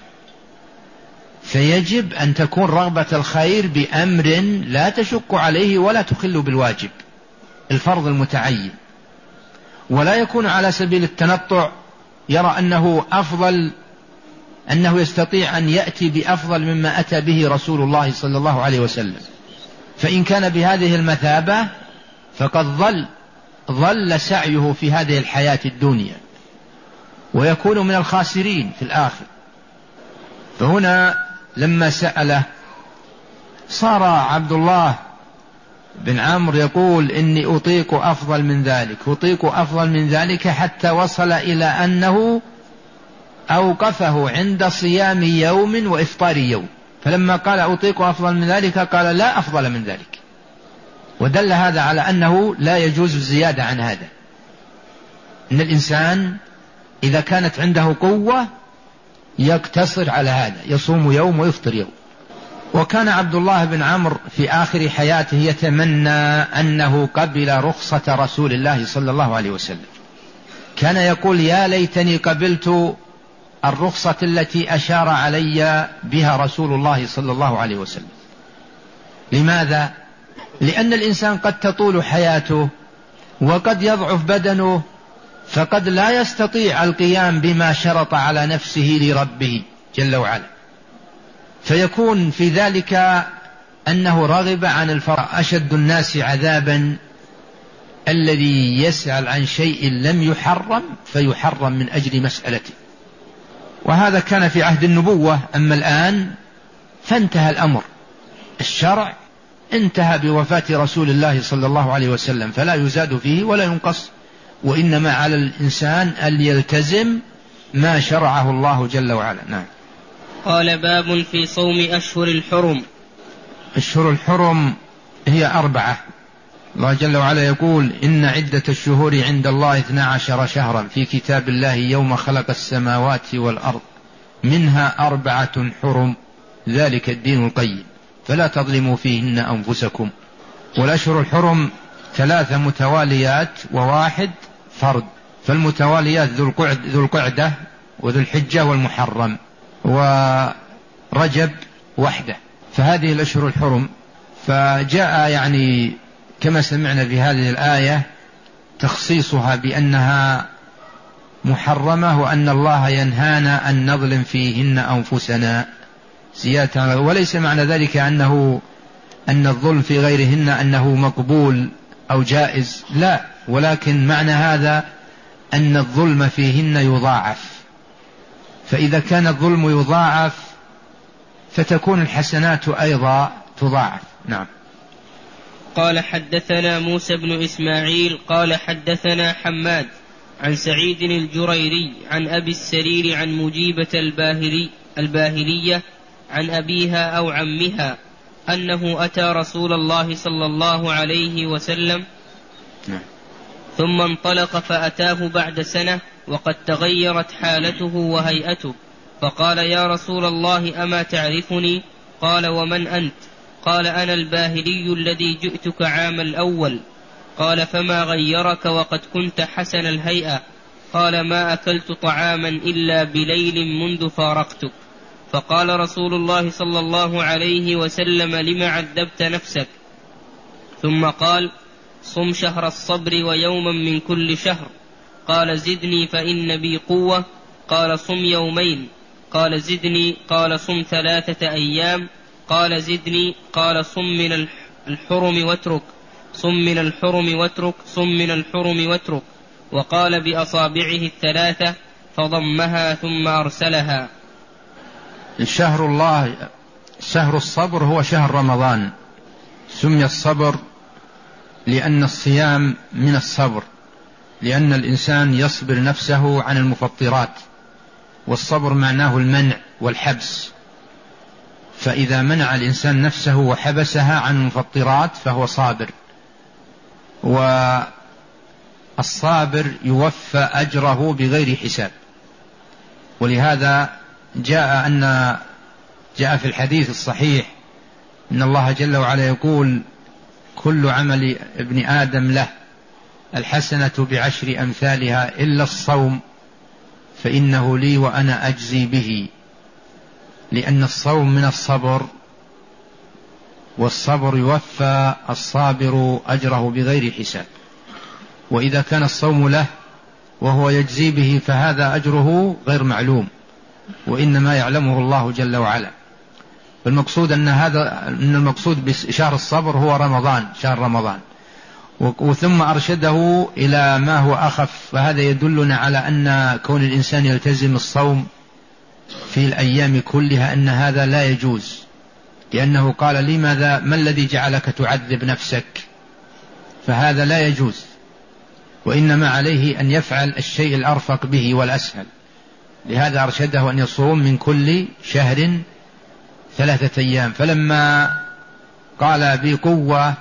S2: فيجب أن تكون رغبة الخير بأمر لا تشق عليه ولا تخل بالواجب الفرض المتعين، ولا يكون على سبيل التنطع يرى أنه أفضل، أنه يستطيع أن يأتي بأفضل مما أتى به رسول الله صلى الله عليه وسلم. فإن كان بهذه المثابة فقد ضل سعيه في هذه الحياة الدنيا ويكون من الخاسرين في الآخر. فهنا لما سأله صار عبد الله بن عمرو يقول إني أطيق أفضل من ذلك، أطيق أفضل من ذلك، حتى وصل إلى أنه أوقفه عند صيام يوم وإفطار يوم. فلما قال أطيق أفضل من ذلك قال لا أفضل من ذلك، ودل هذا على أنه لا يجوز الزيادة عن هذا. إن الإنسان إذا كانت عنده قوة يقتصر على هذا، يصوم يوم ويفطر يوم. وكان عبد الله بن عمرو في آخر حياته يتمنى أنه قبل رخصة رسول الله صلى الله عليه وسلم. كان يقول يا ليتني قبلت الرخصة التي أشار علي بها رسول الله صلى الله عليه وسلم. لماذا؟ لأن الإنسان قد تطول حياته وقد يضعف بدنه، فقد لا يستطيع القيام بما شرط على نفسه لربه جل وعلا، فيكون في ذلك أنه رغب عن الفرع. أشد الناس عذابا الذي يسأل عن شيء لم يحرم فيحرم من أجل مسألته. وهذا كان في عهد النبوة. أما الآن فانتهى الأمر، الشرع انتهى بوفاة رسول الله صلى الله عليه وسلم، فلا يزاد فيه ولا ينقص، وإنما على الإنسان أن يلتزم ما شرعه الله جل وعلا. نعم.
S1: قال باب في صوم أشهر الحرم.
S2: أشهر الحرم هي 4. الله جل وعلا يقول إن عدة الشهور عند الله 12 شهرا في كتاب الله يوم خلق السماوات والأرض منها 4 حرم ذلك الدين القيم فلا تظلموا فيهن أنفسكم. والأشهر الحرم 3 متواليات و1 فرد، فالمتواليات ذو القعدة وذو الحجة والمحرم ورجب وحده، فهذه الأشهر الحرم. فجاء يعني كما سمعنا في هذه الآية تخصيصها بأنها محرمة، وأن الله ينهانا أن نظلم فيهن أنفسنا زيادة. وليس معنى ذلك أن الظلم في غيرهن أنه مقبول أو جائز، لا، ولكن معنى هذا أن الظلم فيهن يضاعف، فإذا كان الظلم يضاعف فتكون الحسنات أيضا تضاعف. نعم.
S1: قال حدثنا موسى بن إسماعيل قال حدثنا حماد عن سعيد الجريري عن أبي السرير عن مجيبة الباهلية عن أبيها أو عمها أنه أتى رسول الله صلى الله عليه وسلم ثم انطلق فأتاه بعد سنة وقد تغيرت حالته وهيئته، فقال يا رسول الله أما تعرفني؟ قال ومن أنت؟ قال أنا الباهلي الذي جئتك عام الأول. قال فما غيرك وقد كنت حسن الهيئة؟ قال ما أكلت طعاما إلا بليل منذ فارقتك. فقال رسول الله صلى الله عليه وسلم لم عذبت نفسك؟ ثم قال صم شهر الصبر ويوما من كل شهر. قال زدني فإن بي قوة. قال صم يومين. قال زدني. قال صم 3 أيام. قال زدني. قال صم من الحرم واترك. صم من الحرم واترك. صم من الحرم واترك. وقال بأصابعه 3 فضمها ثم أرسلها.
S2: شهر الله شهر الصبر هو شهر رمضان، سمي الصبر لأن الصيام من الصبر، لأن الإنسان يصبر نفسه عن المفطرات، والصبر معناه المنع والحبس، فإذا منع الإنسان نفسه وحبسها عن المفطرات فهو صابر. والصابر يوفى أجره بغير حساب. ولهذا جاء في الحديث الصحيح إن الله جل وعلا يقول كل عمل ابن آدم له الحسنة ب10 أمثالها إلا الصوم فإنه لي وأنا أجزي به، لأن الصوم من الصبر، والصبر يوفى الصابر أجره بغير حساب. وإذا كان الصوم له وهو يجزي به فهذا أجره غير معلوم، وإنما يعلمه الله جل وعلا. المقصود أن المقصود بشهر الصبر هو رمضان، شهر رمضان، وثم أرشده إلى ما هو أخف. فهذا يدلنا على أن كون الإنسان يلتزم الصوم في الأيام كلها أن هذا لا يجوز، لأنه قال لماذا ما الذي جعلك تعذب نفسك؟ فهذا لا يجوز، وإنما عليه أن يفعل الشيء الأرفق به والأسهل. لهذا أرشده أن يصوم من كل شهر 3 أيام. فلما قال بقوة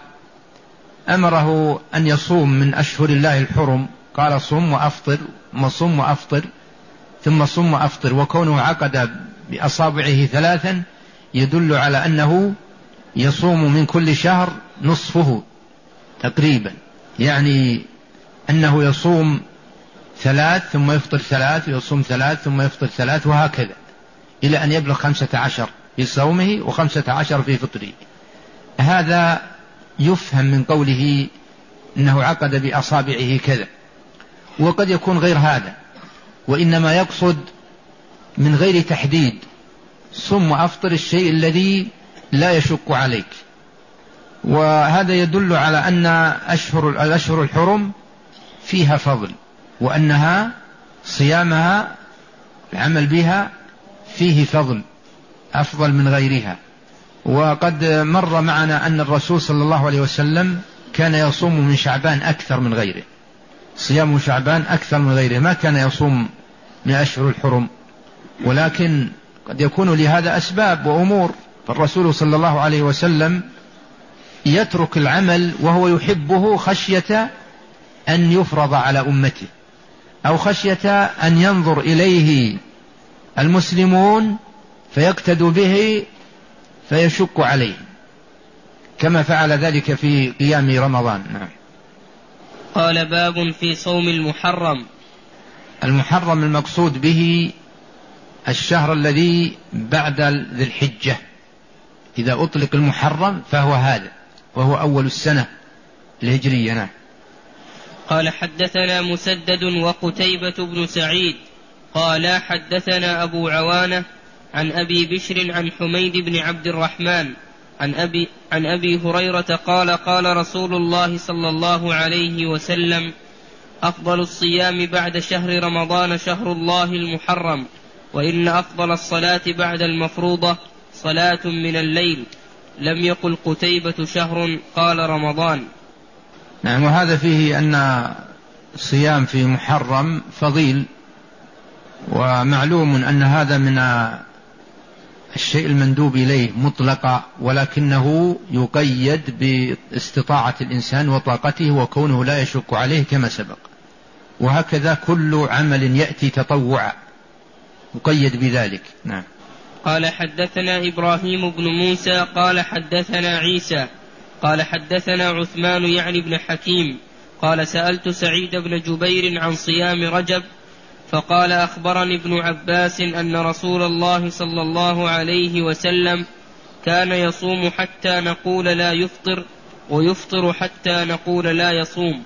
S2: أمره أن يصوم من أشهر الله الحرم، قال صم وأفطر، صم وأفطر، ثم صم وأفطر. وكونه عقد بأصابعه 3 يدل على أنه يصوم من كل شهر نصفه تقريبا، يعني أنه يصوم 3 ثم يفطر 3، يصوم 3 ثم يفطر 3، وهكذا إلى أن يبلغ 15 في صومه و15 في فطره. هذا يفهم من قوله أنه عقد بأصابعه كذا، وقد يكون غير هذا، وإنما يقصد من غير تحديد صم وأفطر الشيء الذي لا يشق عليك. وهذا يدل على أن الأشهر الحرم فيها فضل، وأنها صيامها العمل بها فيه فضل أفضل من غيرها. وقد مر معنا أن الرسول صلى الله عليه وسلم كان يصوم من شعبان أكثر من غيره، صيام شعبان أكثر من غيره، ما كان يصوم من أشهر الحرم، ولكن قد يكون لهذا أسباب وأمور. فالرسول صلى الله عليه وسلم يترك العمل وهو يحبه خشية أن يفرض على أمته، أو خشية أن ينظر إليه المسلمون فيقتدوا به فيشق عليه، كما فعل ذلك في قيام رمضان. نعم.
S1: قال باب في صوم المحرم.
S2: المحرم المقصود به الشهر الذي بعد ذي الحجة، إذا أطلق المحرم فهو هذا، وهو أول السنة الهجرية. نعم.
S1: قال حدثنا مسدد وقتيبة بن سعيد قال حدثنا أبو عوانة عن أبي بشر عن حميد بن عبد الرحمن عن أبي هريرة قال قال رسول الله صلى الله عليه وسلم أفضل الصيام بعد شهر رمضان شهر الله المحرم، وإن أفضل الصلاة بعد المفروضة صلاة من الليل. لم يقل قتيبة شهر، قال رمضان.
S2: نعم. وهذا فيه أن الصيام في محرم فضيل، ومعلوم أن هذا من الشيء المندوب إليه مطلقا، ولكنه يقيد باستطاعة الإنسان وطاقته وكونه لا يشق عليه كما سبق. وهكذا كل عمل يأتي تطوعا مقيد بذلك. نعم.
S1: قال حدثنا إبراهيم بن موسى قال حدثنا عيسى قال حدثنا عثمان يعني بن حكيم قال سألت سعيد بن جبير عن صيام رجب فقال أخبرني ابن عباس أن رسول الله صلى الله عليه وسلم كان يصوم حتى نقول لا يفطر، ويفطر حتى نقول لا يصوم.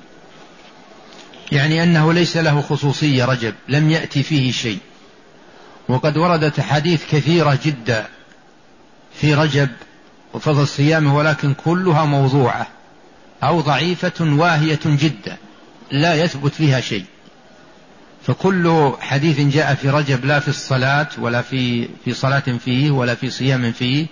S2: يعني أنه ليس له خصوصية رجب، لم يأتي فيه شيء. وقد وردت حديث كثيرة جدا في رجب وفضل صيامه، ولكن كلها موضوعة أو ضعيفة واهية جدا لا يثبت فيها شيء. فكل حديث جاء في رجب لا في الصلاة ولا في صلاة فيه ولا في صيام فيه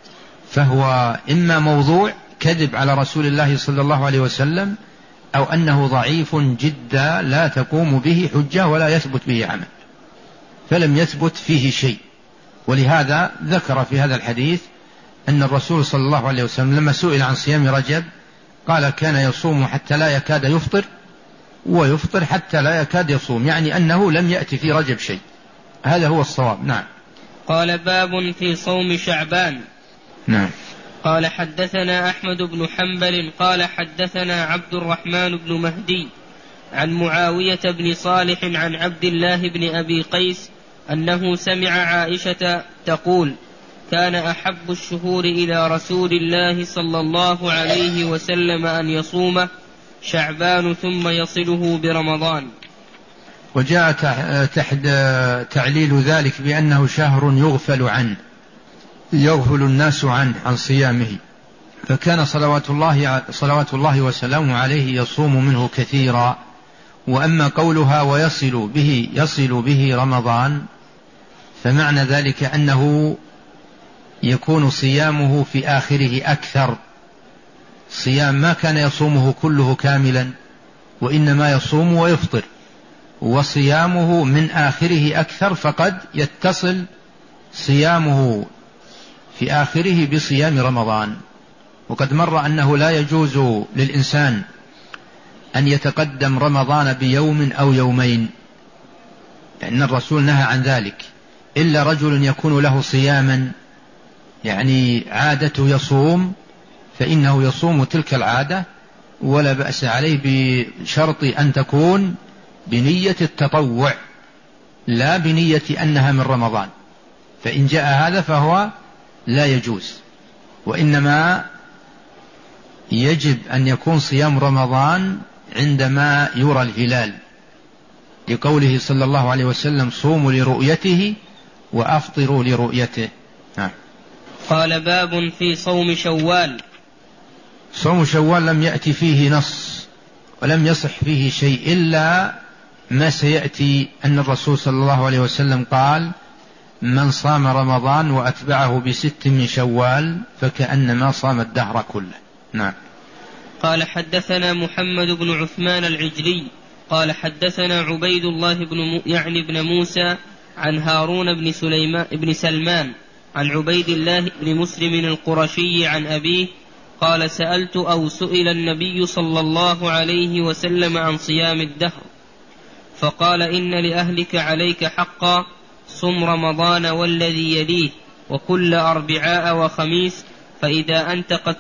S2: فهو إما موضوع كذب على رسول الله صلى الله عليه وسلم، أو أنه ضعيف جدا لا تقوم به حجة ولا يثبت به عمل، فلم يثبت فيه شيء. ولهذا ذكر في هذا الحديث أن الرسول صلى الله عليه وسلم لما سئل عن صيام رجب قال كان يصوم حتى لا يكاد يفطر، ويفطر حتى لا يكاد يصوم، يعني أنه لم يأتي في رجب شيء. هذا هو الصواب. نعم.
S1: قال باب في صوم شعبان.
S2: نعم.
S1: قال حدثنا أحمد بن حنبل قال حدثنا عبد الرحمن بن مهدي عن معاوية بن صالح عن عبد الله بن أبي قيس أنه سمع عائشة تقول كان أحب الشهور إلى رسول الله صلى الله عليه وسلم أن يصوم شعبان ثم يصله برمضان.
S2: وجاء تحت تعليل ذلك بأنه شهر يغفل الناس عنه عن صيامه، فكان صلوات الله وسلامه عليه يصوم منه كثيرا. وأما قولها يصل به رمضان فمعنى ذلك أنه يكون صيامه في آخره أكثر، صيام ما كان يصومه كله كاملا وإنما يصوم ويفطر، وصيامه من آخره أكثر، فقد يتصل صيامه في آخره بصيام رمضان. وقد مر أنه لا يجوز للإنسان أن يتقدم رمضان بيوم أو يومين، لأن الرسول نهى عن ذلك، إلا رجل يكون له صياما يعني عادته يصوم فإنه يصوم تلك العادة ولا بأس عليه، بشرط أن تكون بنية التطوع لا بنية أنها من رمضان، فإن جاء هذا فهو لا يجوز. وإنما يجب أن يكون صيام رمضان عندما يرى الهلال، لقوله صلى الله عليه وسلم صوموا لرؤيته وأفطروا لرؤيته.
S1: قال باب في صوم شوال.
S2: صوم شوال لم يأتي فيه نص ولم يصح فيه شيء إلا ما سيأتي، أن الرسول صلى الله عليه وسلم قال من صام رمضان وأتبعه ب6 من شوال فكأنما صام الدهر كله. نعم.
S1: قال حدثنا محمد بن عثمان العجلي قال حدثنا عبيد الله بن موسى عن هارون بن سلمان عن عبيد الله بن مسلم القرشي عن أبيه قال سألت أو سئل النبي صلى الله عليه وسلم عن صيام الدهر فقال إن لأهلك عليك حقا، صم رمضان والذي يليه وكل أربعاء وخميس فإذا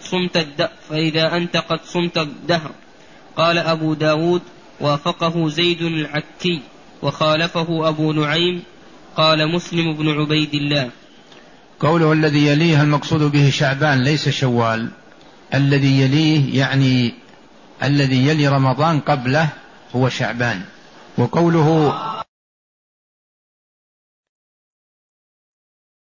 S1: أنت قد صمت الدهر. قال أبو داود وافقه زيد العكي وخالفه أبو نعيم. قال مسلم بن عبيد الله.
S2: قوله الذي يليه المقصود به شعبان ليس شوال، الذي يليه يعني الذي يلي رمضان قبله هو شعبان. وقوله